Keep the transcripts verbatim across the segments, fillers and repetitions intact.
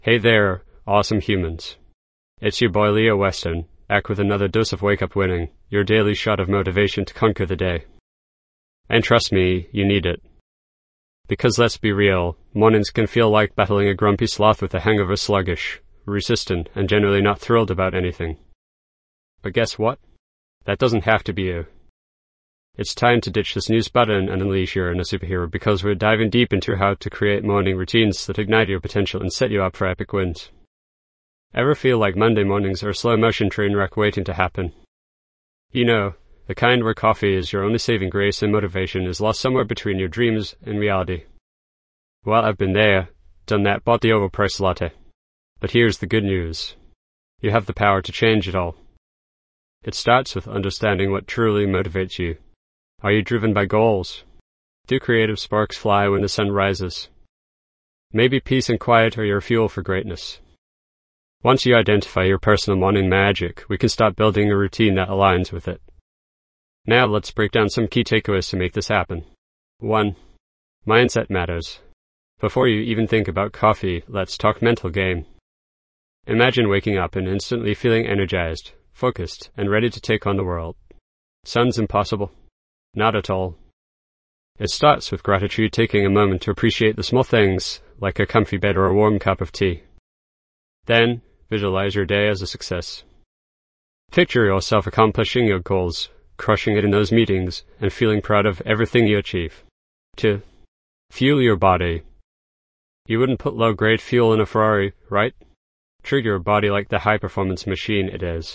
Hey there, awesome humans. It's your boy Leo Weston, back with another dose of Wake Up Winning, your daily shot of motivation to conquer the day. And trust me, you need it. Because let's be real, mornings can feel like battling a grumpy sloth with a hangover, sluggish, resistant, and generally not thrilled about anything. But guess what? That doesn't have to be you. It's time to ditch the snooze button and unleash your inner superhero, because we're diving deep into how to create morning routines that ignite your potential and set you up for epic wins. Ever feel like Monday mornings are a slow-motion train wreck waiting to happen? You know, the kind where coffee is your only saving grace and motivation is lost somewhere between your dreams and reality. Well, I've been there, done that, bought the overpriced latte. But here's the good news. You have the power to change it all. It starts with understanding what truly motivates you. Are you driven by goals? Do creative sparks fly when the sun rises? Maybe peace and quiet are your fuel for greatness. Once you identify your personal morning magic, we can start building a routine that aligns with it. Now let's break down some key takeaways to make this happen. one. Mindset matters. Before you even think about coffee, let's talk mental game. Imagine waking up and instantly feeling energized, focused, and ready to take on the world. Sounds impossible? Not at all. It starts with gratitude, taking a moment to appreciate the small things, like a comfy bed or a warm cup of tea. Then, visualize your day as a success. Picture yourself accomplishing your goals, crushing it in those meetings, and feeling proud of everything you achieve. two. Fuel your body. You wouldn't put low-grade fuel in a Ferrari, right? Treat your body like the high-performance machine it is.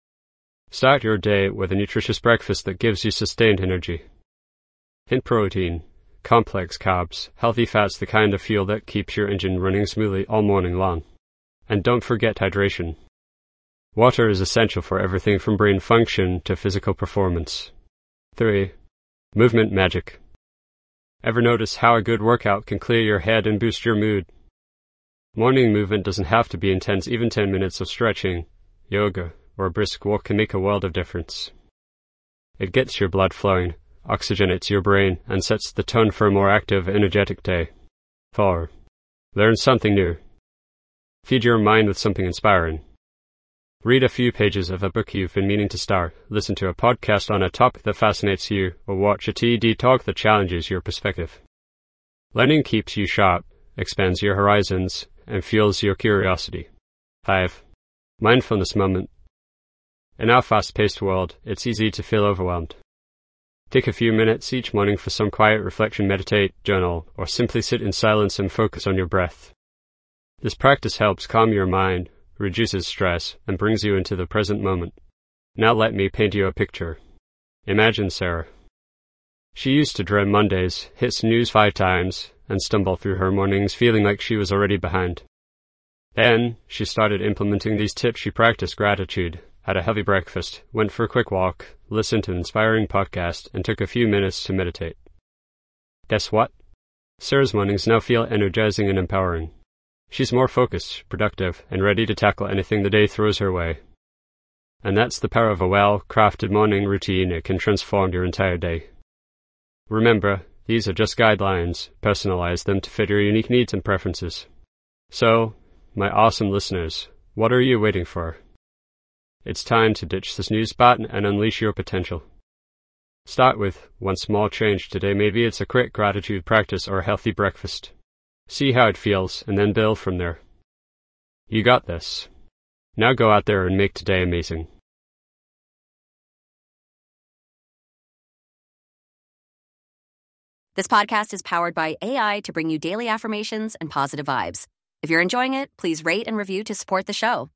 Start your day with a nutritious breakfast that gives you sustained energy. Hint protein, complex carbs, healthy fats, the kind of fuel that keeps your engine running smoothly all morning long. And don't forget hydration. Water is essential for everything from brain function to physical performance. three. Movement magic. Ever notice how a good workout can clear your head and boost your mood? Morning movement doesn't have to be intense. Even ten minutes of stretching, yoga, or a brisk walk can make a world of difference. It gets your blood flowing, oxygenates your brain, and sets the tone for a more active, energetic day. four. Learn something new. Feed your mind with something inspiring. Read a few pages of a book you've been meaning to start, listen to a podcast on a topic that fascinates you, or watch a TED talk that challenges your perspective. Learning keeps you sharp, expands your horizons, and fuels your curiosity. five. Mindfulness moment. In our fast-paced world, it's easy to feel overwhelmed. Take a few minutes each morning for some quiet reflection, meditate, journal, or simply sit in silence and focus on your breath. This practice helps calm your mind, reduces stress, and brings you into the present moment. Now let me paint you a picture. Imagine Sarah. She used to dread Mondays, hit snooze five times, and stumble through her mornings feeling like she was already behind. Then, she started implementing these tips. She practiced gratitude, had a heavy breakfast, went for a quick walk, listened to an inspiring podcast, and took a few minutes to meditate. Guess what? Sarah's mornings now feel energizing and empowering. She's more focused, productive, and ready to tackle anything the day throws her way. And that's the power of a well-crafted morning routine. It can transform your entire day. Remember, these are just guidelines. Personalize them to fit your unique needs and preferences. So, my awesome listeners, what are you waiting for? It's time to ditch the snooze button and unleash your potential. Start with one small change today. Maybe it's a quick gratitude practice or a healthy breakfast. See how it feels, and then build from there. You got this. Now go out there and make today amazing. This podcast is powered by A I to bring you daily affirmations and positive vibes. If you're enjoying it, please rate and review to support the show.